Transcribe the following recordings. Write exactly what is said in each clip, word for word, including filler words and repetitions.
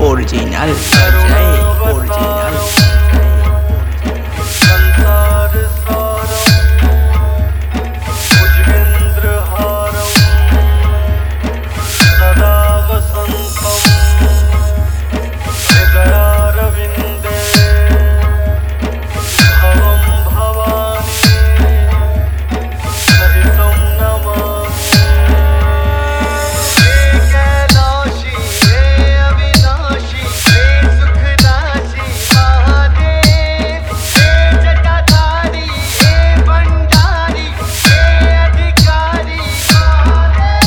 Original Ajay original संसार सारम भुजगेंद्र हारम सदा वसंतम हृदयारविंदे भवं भवानी सहितं नमामि। हे कैलाशी हे अविनाशी हे सुखदासी महादेव, हे जटाधारी हे भंडारी हे अधिकारी महादेव।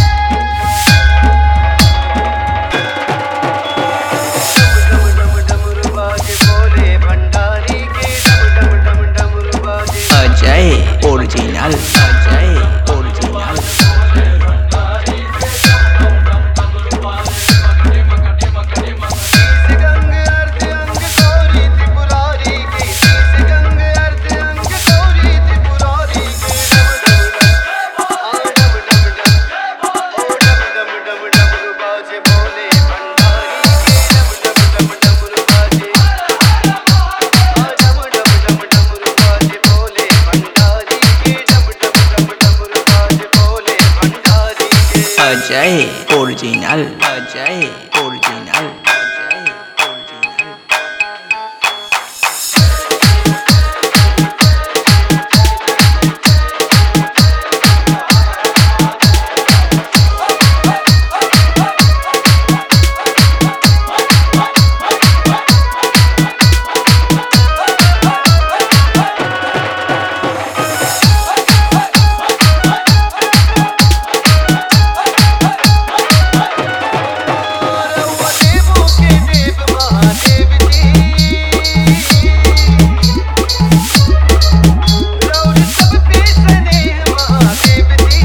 डम डम डम डमरू बाजे भोले भंडारी के, डम डम डम डमरू बाजे अजय ओरिजिनल अजय ओरिजिनल शीश गंग अर्ध अंग गौरी त्रिपुरारी की, शीश गंग अर्ध अंग गौरी त्रिपुरारी की। डम डम डम आ डम डम डम ओ डम डम डम डमरू बाजे भोले भंडारी के, डम डम डम डमरू बाजे आ डम डम डम डमरू बाजे भोले भंडारी के, डम डम डम डमरू बाजे भोले भंडारी के। Ajay original Ajay original Ajay original रउआ देवों के देव महादेव जी, रउर सब पे स्नेह महादेव जी।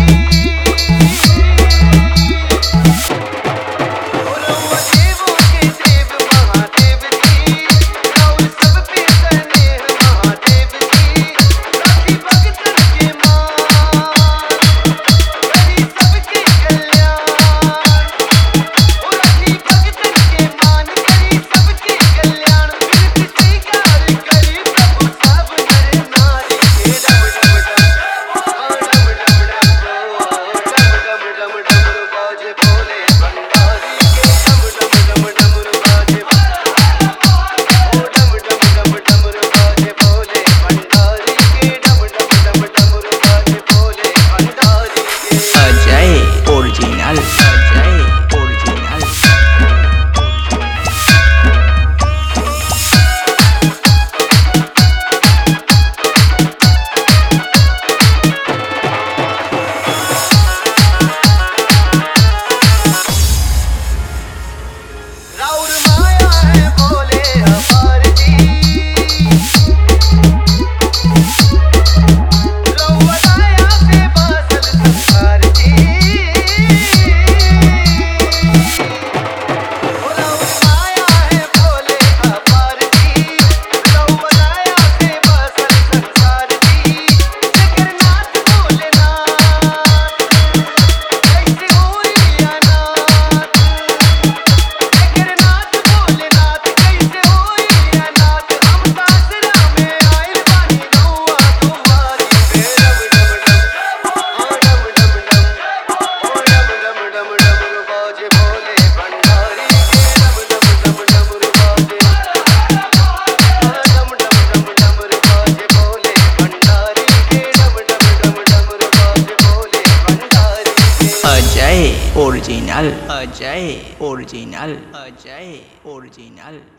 रउआ देवों के देव महादेव जी, रउर सब पे स्नेह महादेव जी। राखी भगतन के मान, करी सबके कल्याण। राखी भगतन के मान, करी सबके कल्याण। बिरती स्वीकार करी प्रभु सब नर नारी के। डम डम डम आ डम डम डम ओ डम डम डम डमरू बाजे भोले भंडारी के, डम डम डम डमरू बाजे ओ डम डम डम डमरू बाजे भोले भंडारी के, डम डम डम डमरू बाजे भोले भंडारी के। अजय ओरिजिनल अजय ओरिजिनल राउर माया है भोले अपार जी, रउआ दया से बासल संसार जी। राउर माया है भोले अपार जी, रउआ दया से बासल संसार जी। जगन्नाथ भोलेनाथ कैसे होई अनाथ, जगन्नाथ भोलेनाथ कैसे होई अनाथ। हम सासरा में आइल बानी रउआ दुआरी पे। डम डम डम आ डम डम डम ओ डम डम डम डमरू बाजे भोले भंडारी के, डम डम डम डमरू बाजे आ डम डम डम डमरू बाजे भोले भंडारी के, डम डम डम डमरू बाजे भोले भंडारी के। Ajay original Ajay original Ajay original